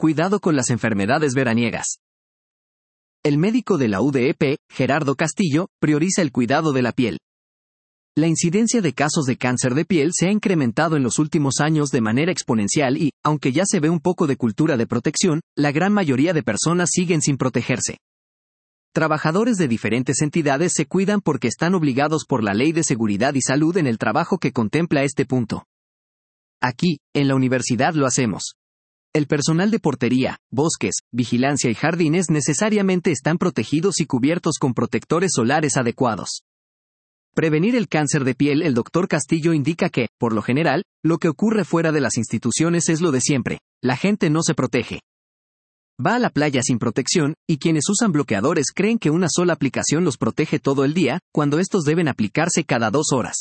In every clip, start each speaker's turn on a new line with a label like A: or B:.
A: cuidado con las enfermedades veraniegas. El médico de la UDEP, Gerardo Castillo, prioriza el cuidado de la piel. La incidencia de casos de cáncer de piel se ha incrementado en los últimos años de manera exponencial y, aunque ya se ve un poco de cultura de protección, la gran mayoría de personas siguen sin protegerse. Trabajadores de diferentes entidades se cuidan porque están obligados por la Ley de Seguridad y Salud en el trabajo que contempla este punto. Aquí, en la universidad lo hacemos. El personal de portería, bosques, vigilancia y jardines necesariamente están protegidos y cubiertos con protectores solares adecuados. Prevenir el cáncer de piel. El doctor Castillo indica que, por lo general, lo que ocurre fuera de las instituciones es lo de siempre: la gente no se protege. Va a la playa sin protección, y quienes usan bloqueadores creen que una sola aplicación los protege todo el día, cuando estos deben aplicarse cada 2 horas.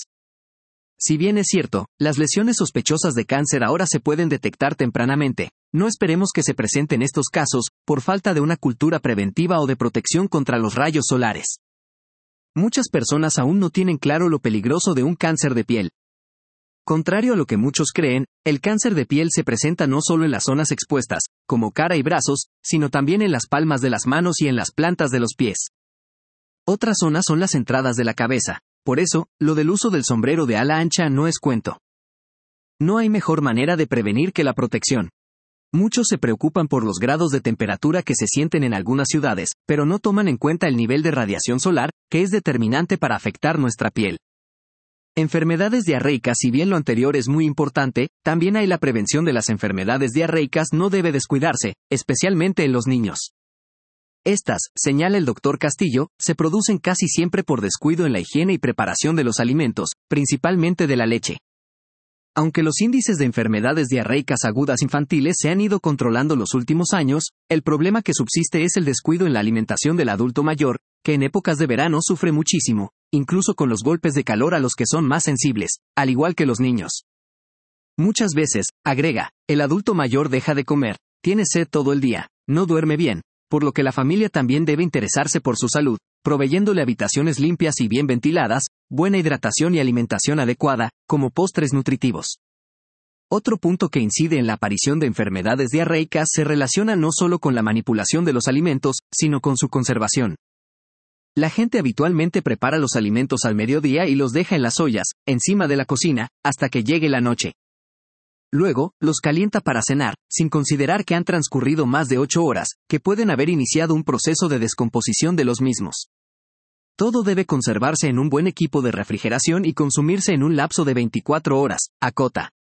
A: Si bien es cierto, las lesiones sospechosas de cáncer ahora se pueden detectar tempranamente, no esperemos que se presenten estos casos, por falta de una cultura preventiva o de protección contra los rayos solares. Muchas personas aún no tienen claro lo peligroso de un cáncer de piel. Contrario a lo que muchos creen, el cáncer de piel se presenta no solo en las zonas expuestas, como cara y brazos, sino también en las palmas de las manos y en las plantas de los pies. Otras zonas son las entradas de la cabeza. Por eso, lo del uso del sombrero de ala ancha no es cuento. No hay mejor manera de prevenir que la protección. Muchos se preocupan por los grados de temperatura que se sienten en algunas ciudades, pero no toman en cuenta el nivel de radiación solar, que es determinante para afectar nuestra piel. Enfermedades diarreicas. Si bien lo anterior es muy importante, también hay la prevención de las enfermedades diarreicas. No debe descuidarse, especialmente en los niños. Estas, señala el doctor Castillo, se producen casi siempre por descuido en la higiene y preparación de los alimentos, principalmente de la leche. Aunque los índices de enfermedades diarreicas agudas infantiles se han ido controlando los últimos años, el problema que subsiste es el descuido en la alimentación del adulto mayor, que en épocas de verano sufre muchísimo, incluso con los golpes de calor a los que son más sensibles, al igual que los niños. Muchas veces, agrega, el adulto mayor deja de comer, tiene sed todo el día, no duerme bien, por lo que la familia también debe interesarse por su salud, proveyéndole habitaciones limpias y bien ventiladas, buena hidratación y alimentación adecuada, como postres nutritivos. Otro punto que incide en la aparición de enfermedades diarreicas se relaciona no solo con la manipulación de los alimentos, sino con su conservación. La gente habitualmente prepara los alimentos al mediodía y los deja en las ollas, encima de la cocina, hasta que llegue la noche. Luego, los calienta para cenar, sin considerar que han transcurrido más de 8 horas, que pueden haber iniciado un proceso de descomposición de los mismos. Todo debe conservarse en un buen equipo de refrigeración y consumirse en un lapso de 24 horas, acota.